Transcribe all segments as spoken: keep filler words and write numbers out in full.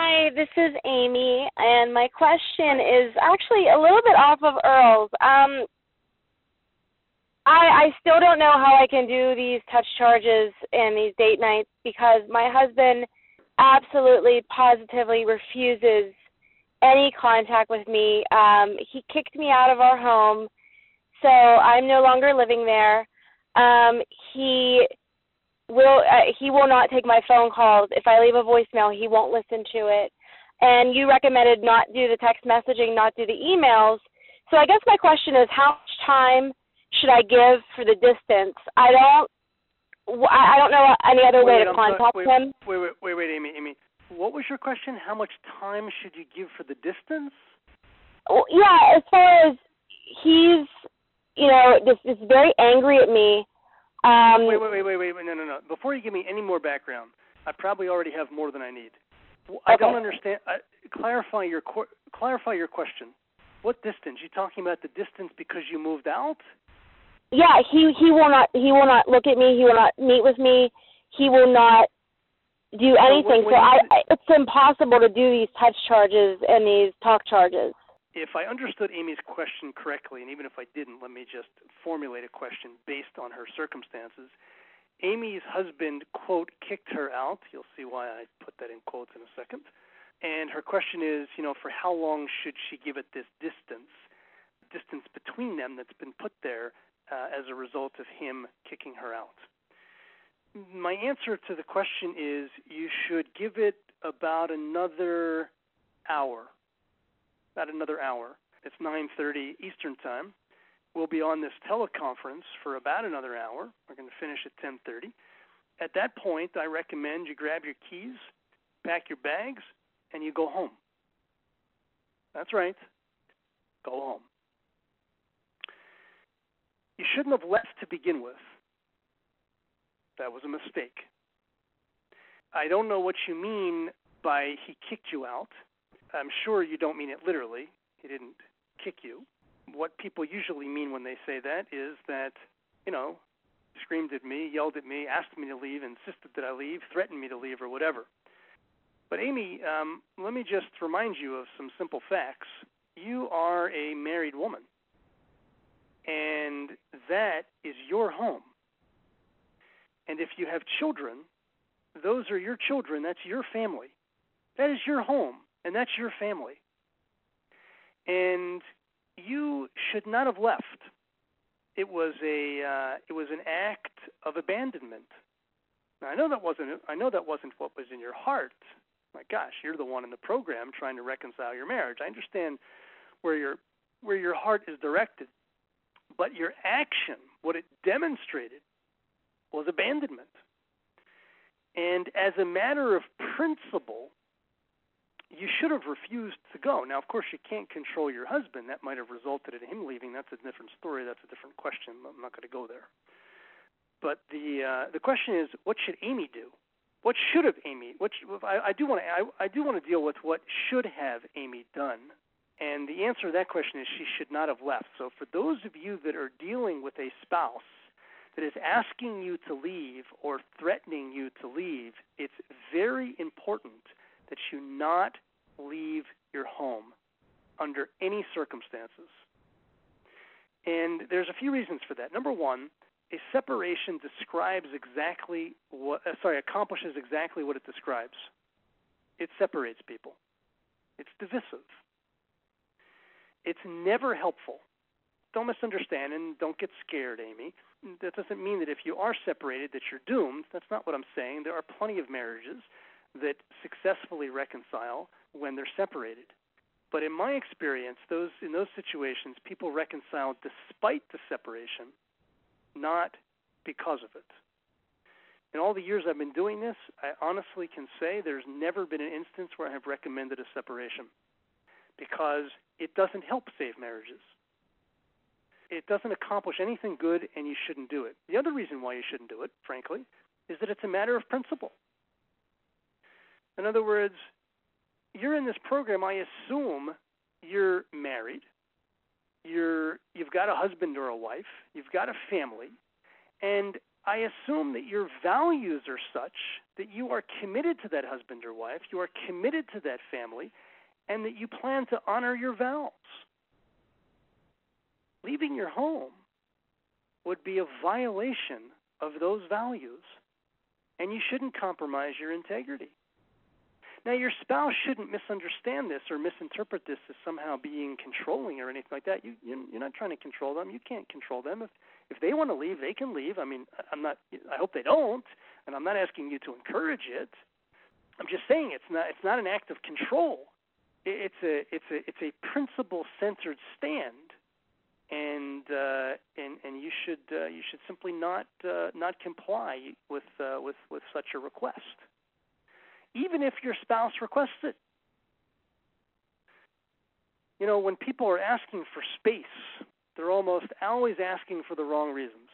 Hi, this is Amy, and my question is actually a little bit off of Earl's. Um, I, I still don't know how I can do these touch charges and these date nights because my husband absolutely, positively refuses any contact with me. Um, he kicked me out of our home, so I'm no longer living there. Um, he will uh, he will not take my phone calls. If I leave a voicemail, he won't listen to it. And you recommended not do the text messaging, not do the emails. So I guess my question is, how much time should I give for the distance? I don't I don't know any other wait, way to I'm contact sorry, wait, him. Wait, wait, wait, wait, Amy, Amy. What was your question? How much time should you give for the distance? Well, yeah, as far as he's, you know, just is very angry at me. Um, wait, wait, wait, wait, wait, wait, no, no, no. Before you give me any more background, I probably already have more than I need. I okay. don't understand. I, clarify your clarify your question. What distance? You talking about the distance because you moved out? Yeah, he he will not he will not look at me. He will not meet with me. He will not do anything. So, so I, I it's impossible to do these touch charges and these talk charges. If I understood Amy's question correctly, and even if I didn't, let me just formulate a question based on her circumstances. Amy's husband, quote, kicked her out. You'll see why I put that in quotes in a second. And her question is, you know, for how long should she give it this distance, distance between them that's been put there uh, as a result of him kicking her out? My answer to the question is you should give it about another hour. About another hour. It's nine thirty Eastern Time. We'll be on this teleconference for about another hour. We're going to finish at ten thirty. At that point, I recommend you grab your keys, pack your bags, and you go home. That's right. Go home. You shouldn't have left to begin with. That was a mistake. I don't know what you mean by he kicked you out. I'm sure you don't mean it literally. He didn't kick you. What people usually mean when they say that is that, you know, screamed at me, yelled at me, asked me to leave, insisted that I leave, threatened me to leave, or whatever. But Amy, um, let me just remind you of some simple facts. You are a married woman, and that is your home. And if you have children, those are your children. That's your family. That is your home. And that's your family. And you should not have left. It was a uh, it was an act of abandonment. Now, I know that wasn't I know that wasn't what was in your heart. My gosh, you're the one in the program trying to reconcile your marriage. I understand where your where your heart is directed, but your action, what it demonstrated, was abandonment. And as a matter of principle, you should have refused to go. Now, of course, you can't control your husband. That might have resulted in him leaving. That's a different story. That's a different question. I'm not going to go there. But the uh, the question is, what should Amy do? What should have Amy? What should, I, I do want to I, I do want to deal with what should have Amy done. And the answer to that question is she should not have left. So for those of you that are dealing with a spouse that is asking you to leave or threatening you to leave, it's very important that you not leave your home under any circumstances. And there's a few reasons for that. Number one, a separation describes exactly what, uh, sorry, accomplishes exactly what it describes. It separates people. It's divisive. It's never helpful. Don't misunderstand and don't get scared, Amy. That doesn't mean that if you are separated that you're doomed. That's not what I'm saying. There are plenty of marriages that successfully reconcile when they're separated. But in my experience, those in those situations, people reconcile despite the separation, not because of it. In all the years I've been doing this, I honestly can say there's never been an instance where I have recommended a separation because it doesn't help save marriages. It doesn't accomplish anything good, and you shouldn't do it. The other reason why you shouldn't do it, frankly, is that it's a matter of principle. In other words, you're in this program, I assume you're married, you're, you've got a husband or a wife, you've got a family, and I assume that your values are such that you are committed to that husband or wife, you are committed to that family, and that you plan to honor your vows. Leaving your home would be a violation of those values, and you shouldn't compromise your integrity. Now, your spouse shouldn't misunderstand this or misinterpret this as somehow being controlling or anything like that. You, you're not trying to control them. You can't control them. If if they want to leave, they can leave. I mean, I'm not. I hope they don't, and I'm not asking you to encourage it. I'm just saying it's not. It's not an act of control. It's a. It's a. It's a principle-centered stand, and uh, and and you should uh, you should simply not uh, not comply with uh, with with such a request, even if your spouse requests it. You know, when people are asking for space, they're almost always asking for the wrong reasons,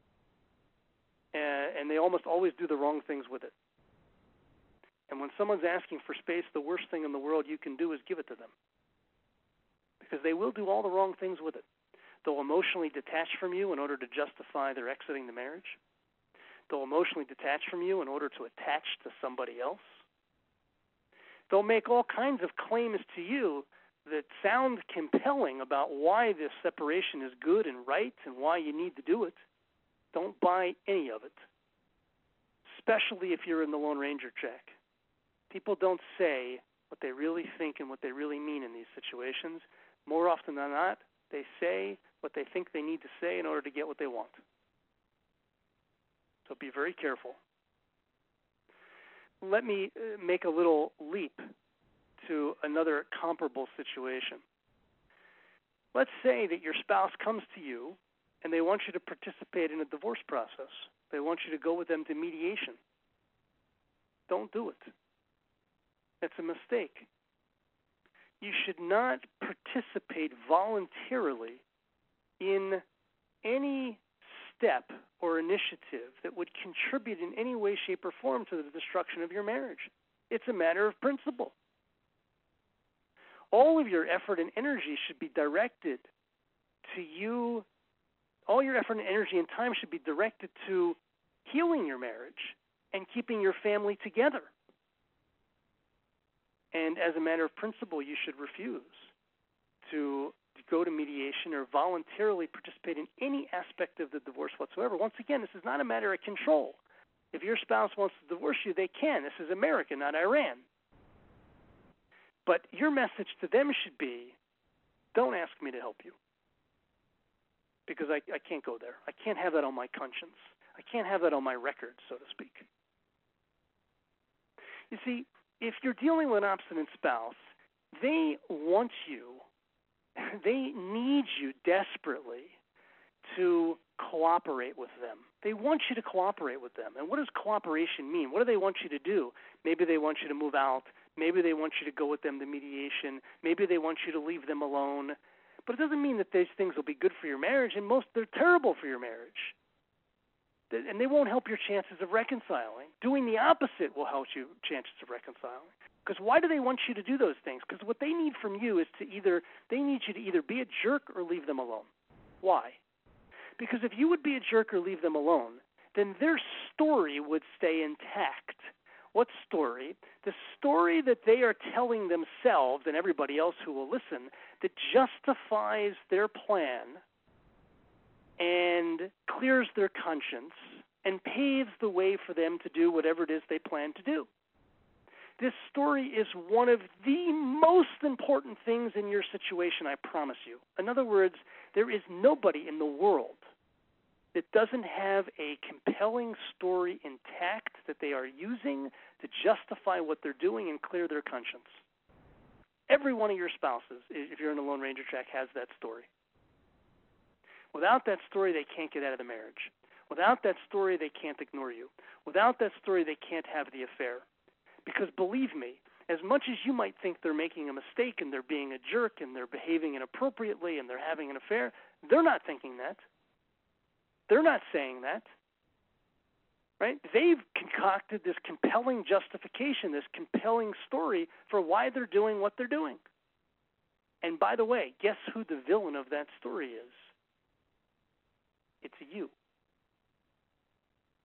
and, and they almost always do the wrong things with it. And when someone's asking for space, the worst thing in the world you can do is give it to them, because they will do all the wrong things with it. They'll emotionally detach from you in order to justify their exiting the marriage. They'll emotionally detach from you in order to attach to somebody else. They'll make all kinds of claims to you that sound compelling about why this separation is good and right and why you need to do it. Don't buy any of it, especially if you're in the Lone Ranger check. People don't say what they really think and what they really mean in these situations. More often than not, they say what they think they need to say in order to get what they want. So be very careful. Let me make a little leap to another comparable situation. Let's say that your spouse comes to you and they want you to participate in a divorce process. They want you to go with them to mediation. Don't do it. That's a mistake. You should not participate voluntarily in any step or initiative that would contribute in any way, shape, or form to the destruction of your marriage. It's a matter of principle. All of your effort and energy should be directed to you. All your effort and energy and time should be directed to healing your marriage and keeping your family together. And as a matter of principle, you should refuse to go to mediation or voluntarily participate in any aspect of the divorce whatsoever. Once again, this is not a matter of control. If your spouse wants to divorce you, they can. This is America, not Iran. But your message to them should be, don't ask me to help you, because I, I can't go there. I can't have that on my conscience. I can't have that on my record, so to speak. You see, if you're dealing with an obstinate spouse, they want you, they need you desperately to cooperate with them. They want you to cooperate with them. And what does cooperation mean? What do they want you to do? Maybe they want you to move out. Maybe they want you to go with them to mediation. Maybe they want you to leave them alone. But it doesn't mean that these things will be good for your marriage, and most they're terrible for your marriage. And they won't help your chances of reconciling. Doing the opposite will help you chances of reconciling. Because why do they want you to do those things? Because what they need from you is to either, they need you to either be a jerk or leave them alone. Why? Because if you would be a jerk or leave them alone, then their story would stay intact. What story? The story that they are telling themselves and everybody else who will listen that justifies their plan and clears their conscience and paves the way for them to do whatever it is they plan to do. This story is one of the most important things in your situation, I promise you. In other words, there is nobody in the world that doesn't have a compelling story intact that they are using to justify what they're doing and clear their conscience. Every one of your spouses, if you're in a Lone Ranger track, has that story. Without that story, they can't get out of the marriage. Without that story, they can't ignore you. Without that story, they can't have the affair. Because believe me, as much as you might think they're making a mistake and they're being a jerk and they're behaving inappropriately and they're having an affair, they're not thinking that. They're not saying that. Right? They've concocted this compelling justification, this compelling story for why they're doing what they're doing. And by the way, guess who the villain of that story is? It's you.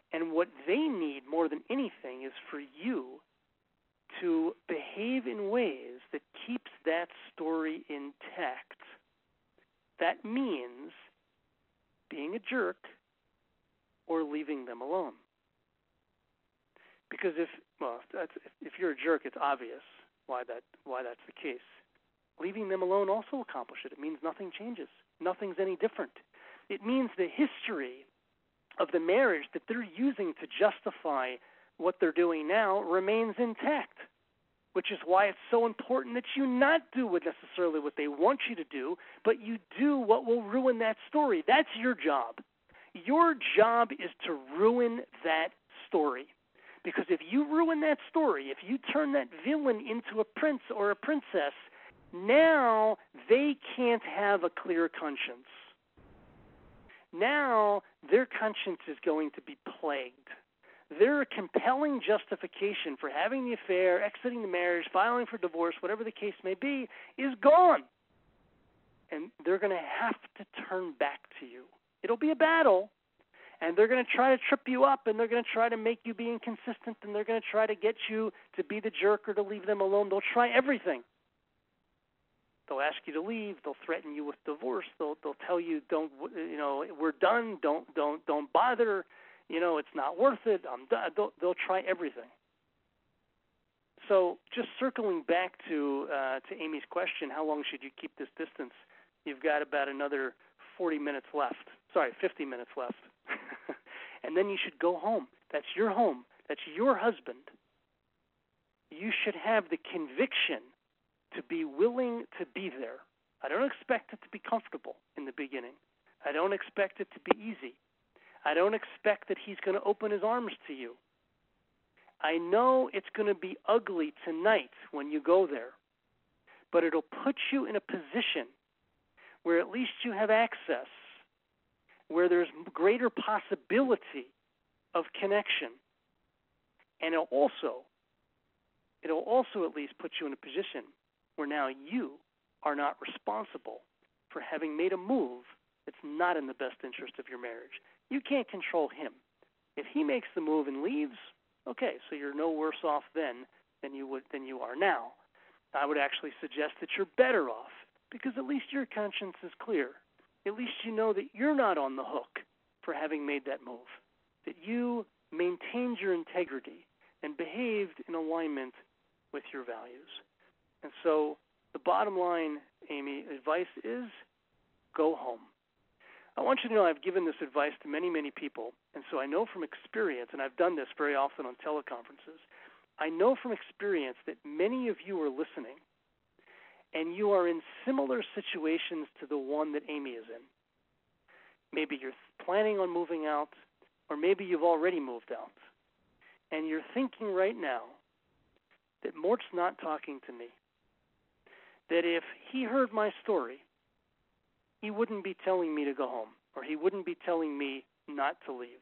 And what they need more than anything is for you to behave in ways that keeps that story intact. That means being a jerk or leaving them alone. Because if, well, that's, if you're a jerk, it's obvious why that why that's the case. Leaving them alone also accomplishes it. It means nothing changes. Nothing's any different. It means the history of the marriage that they're using to justify what they're doing now remains intact, which is why it's so important that you not do what necessarily what they want you to do, but you do what will ruin that story. That's your job. Your job is to ruin that story. Because if you ruin that story, if you turn that villain into a prince or a princess, now they can't have a clear conscience. Now their conscience is going to be plagued. Their compelling justification for having the affair, exiting the marriage, filing for divorce, whatever the case may be, is gone. And they're going to have to turn back to you. It'll be a battle, and they're going to try to trip you up, and they're going to try to make you be inconsistent, and they're going to try to get you to be the jerk or to leave them alone. They'll try everything. They'll ask you to leave. They'll threaten you with divorce. They'll they'll tell you, don't, you know, we're done. Don't don't don't bother. You know, it's not worth it. I'm done. They'll, they'll try everything. So just circling back to uh, to Amy's question, how long should you keep this distance? You've got about another forty minutes left. Sorry, fifty minutes left. And then you should go home. That's your home. That's your husband. You should have the conviction to be willing to be there. I don't expect it to be comfortable in the beginning. I don't expect it to be easy. I don't expect that he's going to open his arms to you. I know it's going to be ugly tonight when you go there, but it'll put you in a position where at least you have access, where there's greater possibility of connection. And it'll also, it'll also at least put you in a position where now you are not responsible for having made a move that's not in the best interest of your marriage. You can't control him. If he makes the move and leaves, okay, so you're no worse off then than you would than you are now. I would actually suggest that you're better off because at least your conscience is clear. At least you know that you're not on the hook for having made that move, that you maintained your integrity and behaved in alignment with your values. And so the bottom line, Amy, advice is go home. I want you to know I've given this advice to many, many people, and so I know from experience, and I've done this very often on teleconferences, I know from experience that many of you are listening, and you are in similar situations to the one that Amy is in. Maybe you're planning on moving out, or maybe you've already moved out, and you're thinking right now that Mort's not talking to me, that if he heard my story, he wouldn't be telling me to go home, or he wouldn't be telling me not to leave.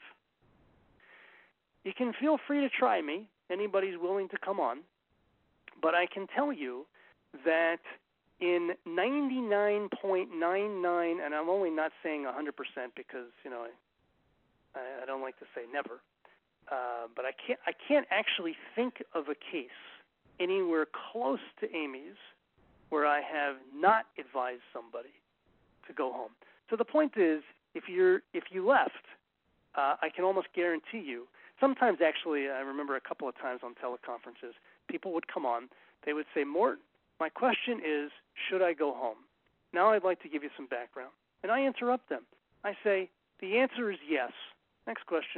You can feel free to try me. Anybody's willing to come on. But I can tell you that in ninety-nine point nine nine, and I'm only not saying one hundred percent because, you know, I, I don't like to say never, uh, but I can't, I can't actually think of a case anywhere close to Amy's where I have not advised somebody to go home. So the point is, if you're if you left, uh, I can almost guarantee you. Sometimes, actually, I remember a couple of times on teleconferences, people would come on. They would say, "Mort, my question is, should I go home?" Now I'd like to give you some background, and I interrupt them. I say, "The answer is yes." Next question.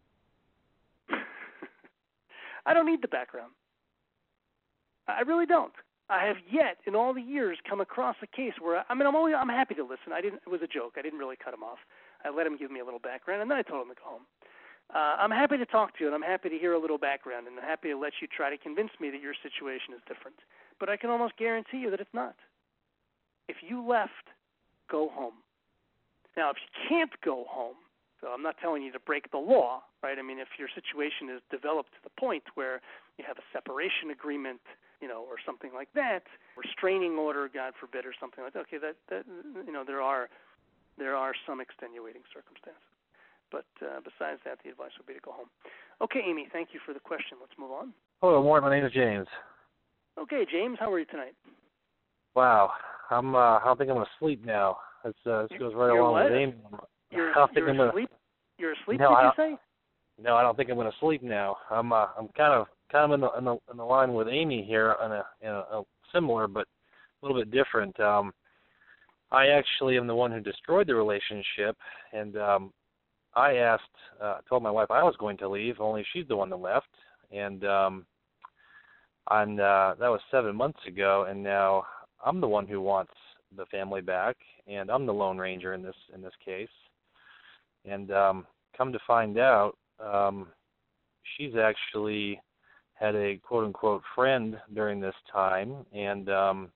I don't need the background. I really don't. I have yet, in all the years, come across a case where, I mean, I'm always, I'm happy to listen. I didn't. It was a joke. I didn't really cut him off. I let him give me a little background, and then I told him to go home. Uh, I'm happy to talk to you, and I'm happy to hear a little background, and I'm happy to let you try to convince me that your situation is different. But I can almost guarantee you that it's not. If you left, go home. Now, if you can't go home, so I'm not telling you to break the law, right? I mean, if your situation is developed to the point where you have a separation agreement, you know, or something like that, restraining order, God forbid, or something like that. Okay, that, that you know, there are there are some extenuating circumstances. But uh, besides that, the advice would be to go home. Okay, Amy, thank you for the question. Let's move on. Hello, morning. My name is James. Okay, James, how are you tonight? Wow, I'm. Uh, I don't think I'm going to sleep now. It's, uh, this goes right you're along what? with Amy. You're, I don't think you're I'm asleep? Gonna, you're asleep, no, did I you say? No, I don't think I'm going to sleep now. I'm. Uh, I'm kind of, kind of in the, in the, in the line with Amy here, on a, in a, a similar but a little bit different. Um, I actually am the one who destroyed the relationship, and um, I asked, uh, told my wife I was going to leave, only she's the one that left, and um, and uh, that was seven months ago, and now I'm the one who wants the family back, and I'm the Lone Ranger in this in this case. And um, come to find out, um, she's actually had a quote unquote friend during this time, and um,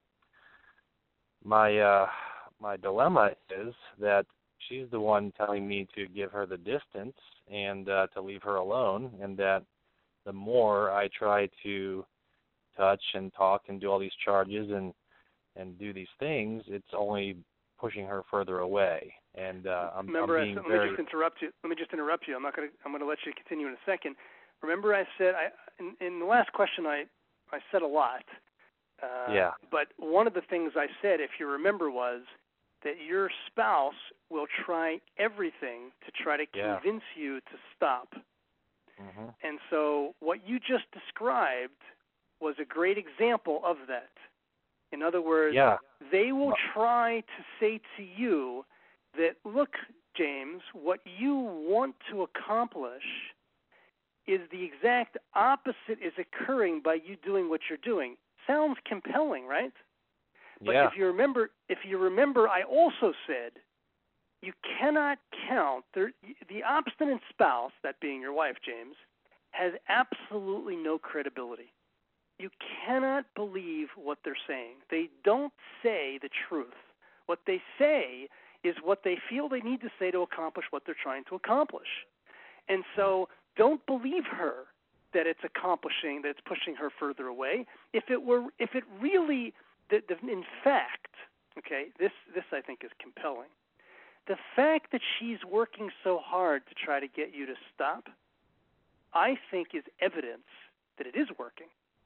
my uh, my dilemma is that she's the one telling me to give her the distance and uh, to leave her alone, and that the more I try to touch and talk and do all these charges and and do these things, it's only pushing her further away. And uh, I'm, Remember, I'm being I, let very... me just interrupt you. Let me just interrupt you. I'm not going to. I'm going to let you continue in a second. Remember, I said I in, in the last question I I said a lot. Uh, yeah. But one of the things I said, if you remember, was that your spouse will try everything to try to Yeah. convince you to stop. Mm-hmm. And so what you just described was a great example of that. In other words, Yeah. they will try to say to you that, look, James, what you want to accomplish is the exact opposite is occurring by you doing what you're doing. Sounds compelling, right? But yeah. if you remember, if you remember, I also said you cannot count the, the obstinate spouse, that being your wife, James, has absolutely no credibility. You cannot believe what they're saying. They don't say the truth. What they say is what they feel they need to say to accomplish what they're trying to accomplish. And so don't believe her that it's accomplishing, that it's pushing her further away. If it were, if it really, the, the, in fact, okay, this, this I think is compelling. The fact that she's working so hard to try to get you to stop, I think is evidence that it is working.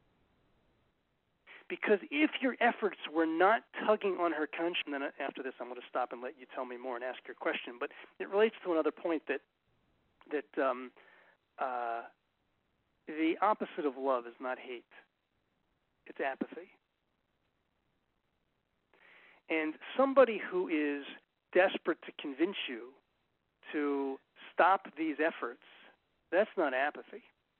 Because if your efforts were not tugging on her conscience, and then after this I'm going to stop and let you tell me more and ask your question, but it relates to another point that that um, uh, the opposite of love is not hate. It's apathy. And somebody who is desperate to convince you to stop these efforts, that's not apathy.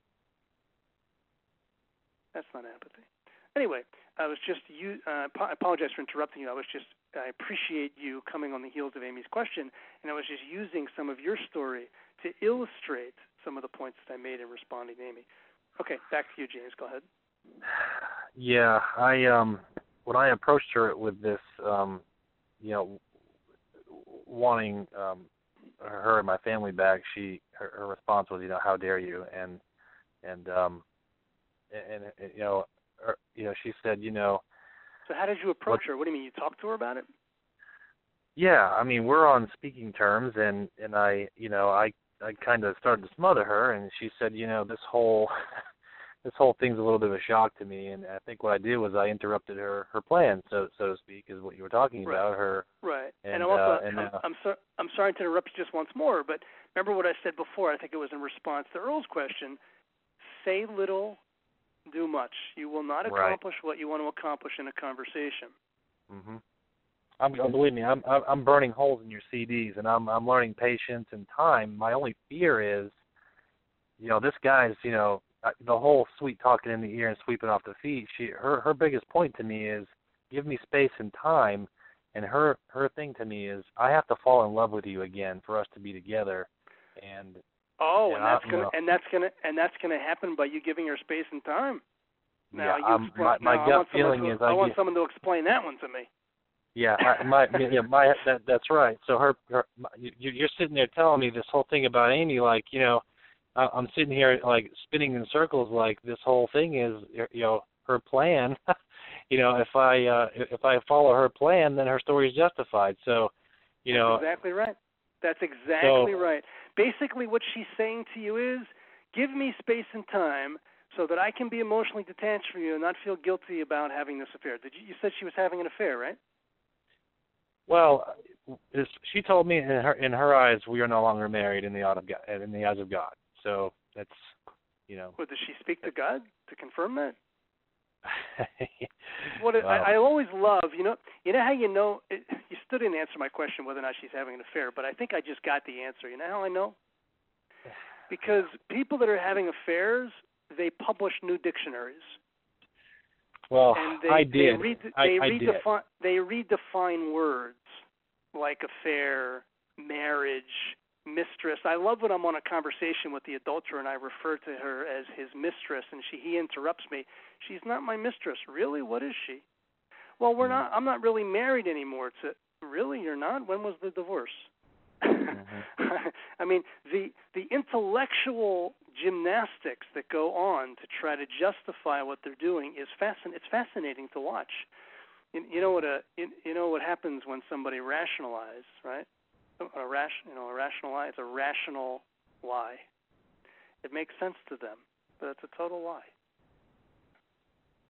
That's not apathy. Anyway, I was just you. Uh, I apologize for interrupting you. I was just. I appreciate you coming on the heels of Amy's question, and I was just using some of your story to illustrate some of the points that I made in responding to Amy. Okay, back to you, James. Go ahead. Yeah, I um, when I approached her with this, um, you know, wanting um, her and my family back, she her, her response was, you know, how dare you, and and um, and, and you know. Or, you know, she said, you know. So how did you approach what, her? What do you mean? You talked to her about it? Yeah, I mean, we're on speaking terms, and and I, you know, I I kind of started to smother her, and she said, you know, this whole this whole thing's a little bit of a shock to me, and I think what I did was I interrupted her her plan, so so to speak, is what you were talking right. about. Her right. And, and I'm also uh, and, I'm uh, I'm, so, I'm sorry to interrupt you just once more, but remember what I said before. I think it was in response to Earl's question. Say little. Do much. You will not accomplish right. what you want to accomplish in a conversation. Mhm. I'm believe me, I'm I'm burning holes in your C Ds, and I'm I'm learning patience and time. My only fear is, you know, this guy's, you know, the whole sweet talking in the ear and sweeping off the feet. She her her biggest point to me is give me space and time, and her her thing to me is I have to fall in love with you again for us to be together, and. Oh, and, and that's I, gonna know, and that's gonna and that's gonna happen by you giving her space and time. Now yeah, you um, explain, my, my now, gut I want feeling to, is I, I want get, someone to explain that one to me. Yeah, I, my yeah my that that's right. So her, her my, you, you're sitting there telling me this whole thing about Amy, like you know, I, I'm sitting here like spinning in circles, like this whole thing is you know her plan. you know, if I uh, if I follow her plan, then her story is justified. So, you That's know, exactly right. That's exactly so, right. basically what she's saying to you is, give me space and time so that I can be emotionally detached from you and not feel guilty about having this affair. Did you, you said she was having an affair, right? Well, this, she told me in her in her eyes we are no longer married in the eyes of God, in the eyes of God. So that's, you know. Well, does she speak to God to confirm that? What well, I, I always love, you know, you know how you know, it, you still didn't answer my question whether or not she's having an affair, but I think I just got the answer. You know how I know? Because people that are having affairs, they publish new dictionaries. Well, and they, I did. They, re- I, they, I redefi- did. they redefine words like affair, marriage, mistress. I love when I'm on a conversation with the adulterer and I refer to her as his mistress, and she he interrupts me. She's not my mistress. Really? What is she? Well, we're mm-hmm. not. I'm not really married anymore. It's a, really? You're not? When was the divorce? Mm-hmm. I mean, the the intellectual gymnastics that go on to try to justify what they're doing is fascin- It's fascinating to watch. You, you know what a you, you know what happens when somebody rationalizes, right? A ration, you know, a rational lie. It's a rational lie. It makes sense to them, but it's a total lie.